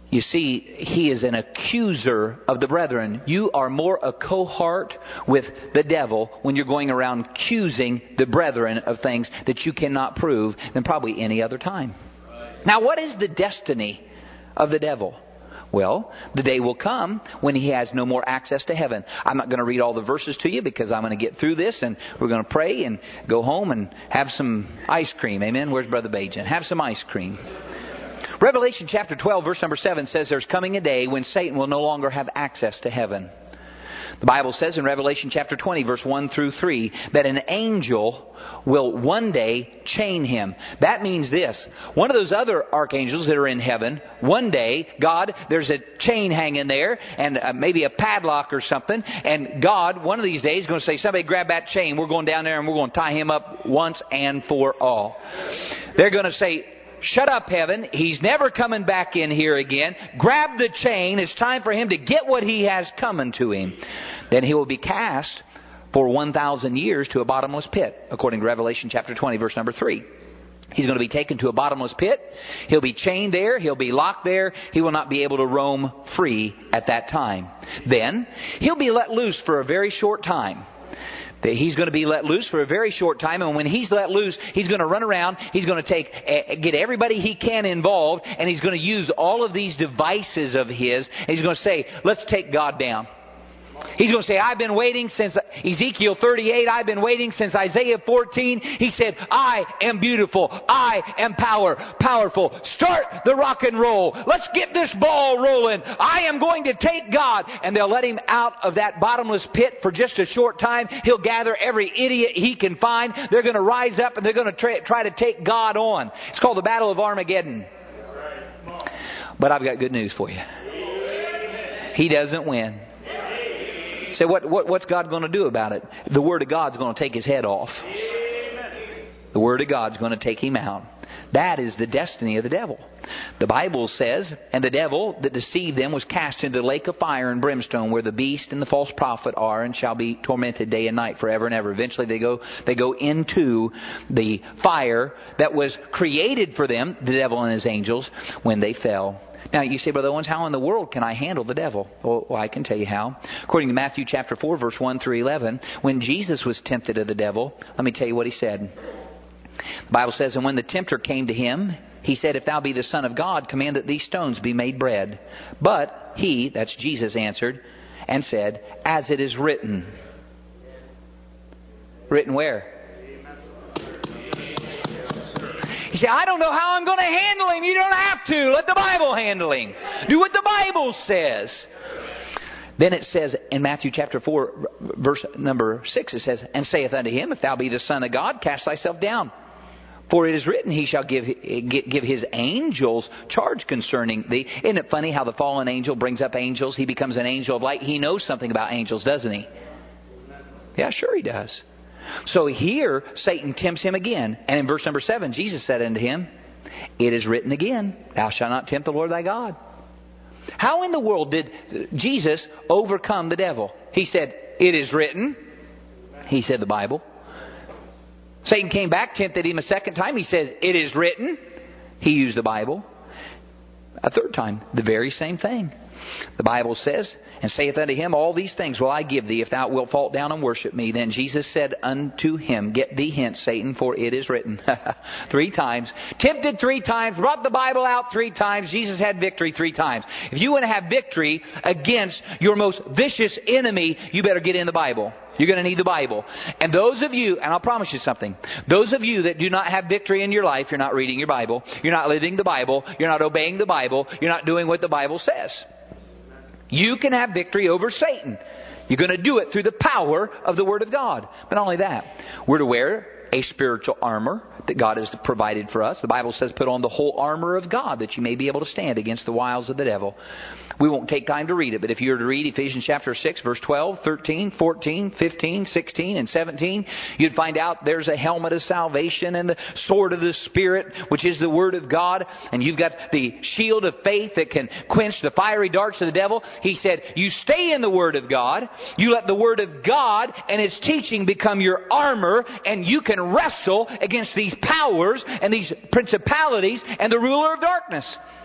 You see, he is an accuser of the brethren. You are more a cohort with the devil when you're going around accusing the brethren of things that you cannot prove than probably any other time. Now, what is the destiny of the devil? Well, the day will come when he has no more access to heaven. I'm not going to read all the verses to you because I'm going to get through this and we're going to pray and go home and have some ice cream. Amen. Where's Brother Bajan? Have some ice cream. Revelation chapter twelve, verse number seven says there's coming a day when Satan will no longer have access to heaven. The Bible says in Revelation chapter twenty, verse one through three, that an angel will one day chain him. That means this. One of those other archangels that are in heaven, one day, God, there's a chain hanging there and uh, maybe a padlock or something. And God, one of these days, is going to say, somebody grab that chain. We're going down there and we're going to tie him up once and for all. They're going to say, shut up, heaven. He's never coming back in here again. Grab the chain. It's time for him to get what he has coming to him. Then he will be cast for one thousand years to a bottomless pit, according to Revelation chapter twenty, verse number three. He's going to be taken to a bottomless pit. He'll be chained there. He'll be locked there. He will not be able to roam free at that time. Then he'll be let loose for a very short time. He's going to be let loose for a very short time, and when he's let loose, he's going to run around, he's going to take, get everybody he can involved, and he's going to use all of these devices of his, and he's going to say, let's take God down. He's going to say, I've been waiting since Ezekiel thirty-eight. I've been waiting since Isaiah fourteen. He said, I am beautiful. I am power, powerful. Start the rock and roll. Let's get this ball rolling. I am going to take God. And they'll let him out of that bottomless pit for just a short time. He'll gather every idiot he can find. They're going to rise up and they're going to try, try to take God on. It's called the Battle of Armageddon. But I've got good news for you. He doesn't win. Say, what, what, what's God going to do about it? The Word of God's going to take his head off. The Word of God's going to take him out. That is the destiny of the devil. The Bible says, and the devil that deceived them was cast into the lake of fire and brimstone, where the beast and the false prophet are, and shall be tormented day and night forever and ever. Eventually they go, they go into the fire that was created for them, the devil and his angels, when they fell. Now, you say, Brother Owens, how in the world can I handle the devil? Well, well, I can tell you how. According to Matthew chapter four, verse one through eleven, when Jesus was tempted of the devil, let me tell you what he said. The Bible says, and when the tempter came to him, he said, if thou be the Son of God, command that these stones be made bread. But he, that's Jesus, answered and said, as it is written. Written where? You say, I don't know how I'm going to handle him. You don't have to. Let the Bible handle him. Do what the Bible says. Then it says in Matthew chapter four, verse number six, it says, and saith unto him, if thou be the Son of God, cast thyself down. For it is written, he shall give give his angels charge concerning thee. Isn't it funny how the fallen angel brings up angels? He becomes an angel of light. He knows something about angels, doesn't he? Yeah, sure he does. So here, Satan tempts him again. And in verse number seven, Jesus said unto him, it is written again, thou shalt not tempt the Lord thy God. How in the world did Jesus overcome the devil? He said, it is written. He said the Bible. Satan came back, tempted him a second time. He said, it is written. He used the Bible. A third time, the very same thing. The Bible says, and saith unto him, all these things will I give thee, if thou wilt fall down and worship me. Then Jesus said unto him, get thee hence, Satan, for it is written. Three times. Tempted three times. Brought the Bible out three times. Jesus had victory three times. If you want to have victory against your most vicious enemy, you better get in the Bible. You're going to need the Bible. And those of you, and I'll promise you something, those of you that do not have victory in your life, you're not reading your Bible, you're not living the Bible, you're not obeying the Bible, you're not doing what the Bible says. You can have victory over Satan. You're going to do it through the power of the Word of God. But not only that, we're to wear a spiritual armor that God has provided for us. The Bible says, put on the whole armor of God that you may be able to stand against the wiles of the devil. We won't take time to read it, but if you were to read Ephesians chapter six, verse twelve, thirteen, fourteen, fifteen, sixteen, and seventeen, you'd find out there's a helmet of salvation and the sword of the Spirit, which is the Word of God. And you've got the shield of faith that can quench the fiery darts of the devil. He said, you stay in the Word of God. You let the Word of God and its teaching become your armor, and you can wrestle against these powers and these principalities and the ruler of darkness.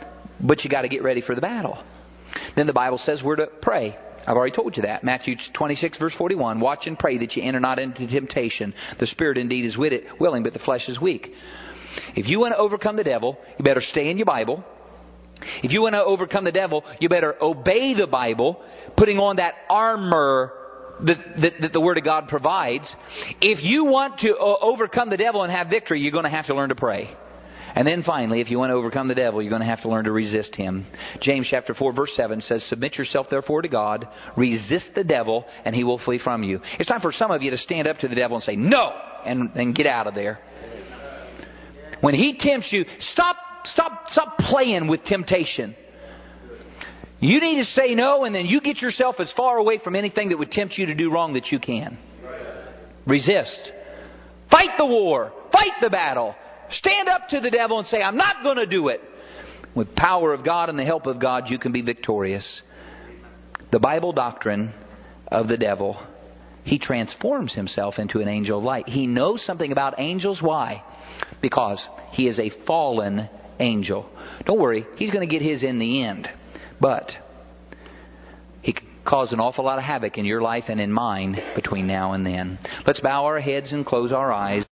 But you got to get ready for the battle. Then the Bible says we're to pray. I've already told you that. Matthew twenty-six, verse forty-one. Watch and pray that you enter not into temptation. The spirit indeed is with it, willing, but the flesh is weak. If you want to overcome the devil, you better stay in your Bible. If you want to overcome the devil, you better obey the Bible, putting on that armor that, that, that the Word of God provides. If you want to overcome the devil and have victory, you're going to have to learn to pray. And then finally, if you want to overcome the devil, you're going to have to learn to resist him. James chapter four, verse seven says, submit yourself therefore to God, resist the devil, and he will flee from you. It's time for some of you to stand up to the devil and say, no, and, and get out of there. When he tempts you, stop, stop, stop playing with temptation. You need to say no, and then you get yourself as far away from anything that would tempt you to do wrong that you can. Resist. Fight the war. Fight the battle. Stand up to the devil and say, I'm not going to do it. With power of God and the help of God, you can be victorious. The Bible doctrine of the devil, he transforms himself into an angel of light. He knows something about angels. Why? Because he is a fallen angel. Don't worry, he's going to get his in the end. But he can cause an awful lot of havoc in your life and in mine between now and then. Let's bow our heads and close our eyes.